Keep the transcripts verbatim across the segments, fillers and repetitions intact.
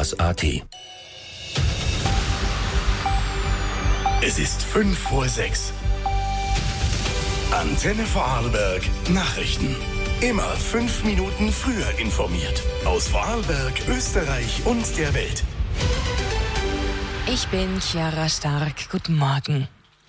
Spaß Punkt a t. Es ist fünf vor sechs. Antenne Vorarlberg Nachrichten. Immer fünf Minuten früher informiert. Aus Vorarlberg, Österreich und der Welt. Ich bin Chiara Stark. Guten Morgen.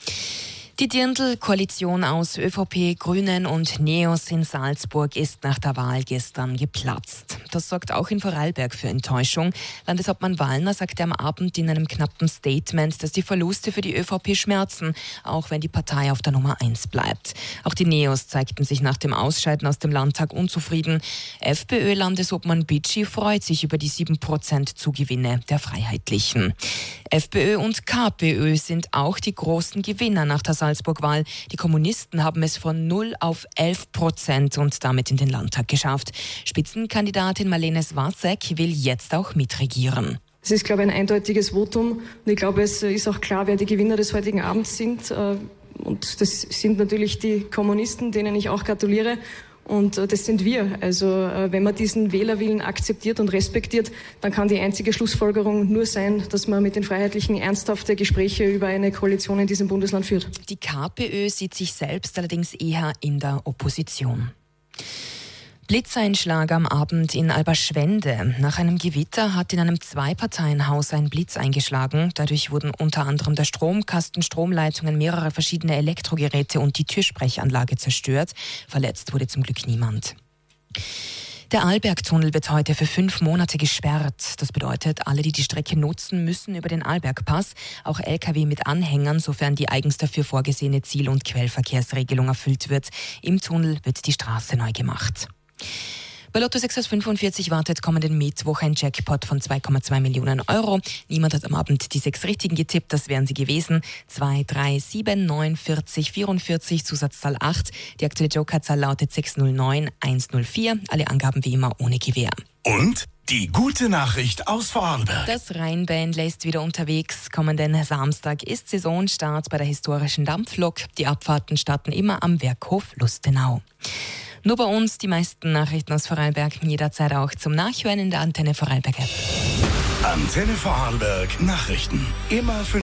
Die Dirndl-Koalition aus ÖVP, Grünen und Neos in Salzburg ist nach der Wahl gestern geplatzt. Das sorgt auch in Vorarlberg für Enttäuschung. Landeshauptmann Wallner sagte am Abend in einem knappen Statement, dass die Verluste für die ÖVP schmerzen, auch wenn die Partei auf der Nummer eins bleibt. Auch die Neos zeigten sich nach dem Ausscheiden aus dem Landtag unzufrieden. FPÖ-Landesobmann Bitschi freut sich über die sieben Prozent Zugewinne der Freiheitlichen. FPÖ und KPÖ sind auch die großen Gewinner nach der Salzburg-Wahl. Die Kommunisten haben es von null auf elf Prozent und damit in den Landtag geschafft. Spitzenkandidatin Marlene Swarzek will jetzt auch mitregieren. Es ist, glaube ich, ein eindeutiges Votum. Und ich glaube, es ist auch klar, wer die Gewinner des heutigen Abends sind. Und das sind natürlich die Kommunisten, denen ich auch gratuliere. Und das sind wir. Also wenn man diesen Wählerwillen akzeptiert und respektiert, dann kann die einzige Schlussfolgerung nur sein, dass man mit den Freiheitlichen ernsthafte Gespräche über eine Koalition in diesem Bundesland führt. Die KPÖ sieht sich selbst allerdings eher in der Opposition. Blitzeinschlag am Abend in Alberschwende. Nach einem Gewitter hat in einem Zwei-Parteien-Haus ein Blitz eingeschlagen. Dadurch wurden unter anderem der Stromkasten, Stromleitungen, mehrere verschiedene Elektrogeräte und die Türsprechanlage zerstört. Verletzt wurde zum Glück niemand. Der Arlbergtunnel wird heute für fünf Monate gesperrt. Das bedeutet, alle, die die Strecke nutzen, müssen über den Arlbergpass, auch L K W mit Anhängern, sofern die eigens dafür vorgesehene Ziel- und Quellverkehrsregelung erfüllt wird. Im Tunnel wird die Straße neu gemacht. Bei Lotto sechs aus fünfundvierzig wartet kommenden Mittwoch ein Jackpot von zwei Komma zwei Millionen Euro. Niemand hat am Abend die sechs Richtigen getippt, das wären sie gewesen. zwei, drei, sieben, neun, vierzig, vierundvierzig, Zusatzzahl acht. Die aktuelle Jokerzahl lautet sechs null neun eins null vier. Alle Angaben wie immer ohne Gewähr. Und die gute Nachricht aus Vorarlberg. Das Rheinbändle ist wieder unterwegs. Kommenden Samstag ist Saisonstart bei der historischen Dampflok. Die Abfahrten starten immer am Werkhof Lustenau. Nur bei uns die meisten Nachrichten aus Vorarlberg, jederzeit auch zum Nachhören in der Antenne Vorarlberg App. Antenne Vorarlberg Nachrichten. Immer für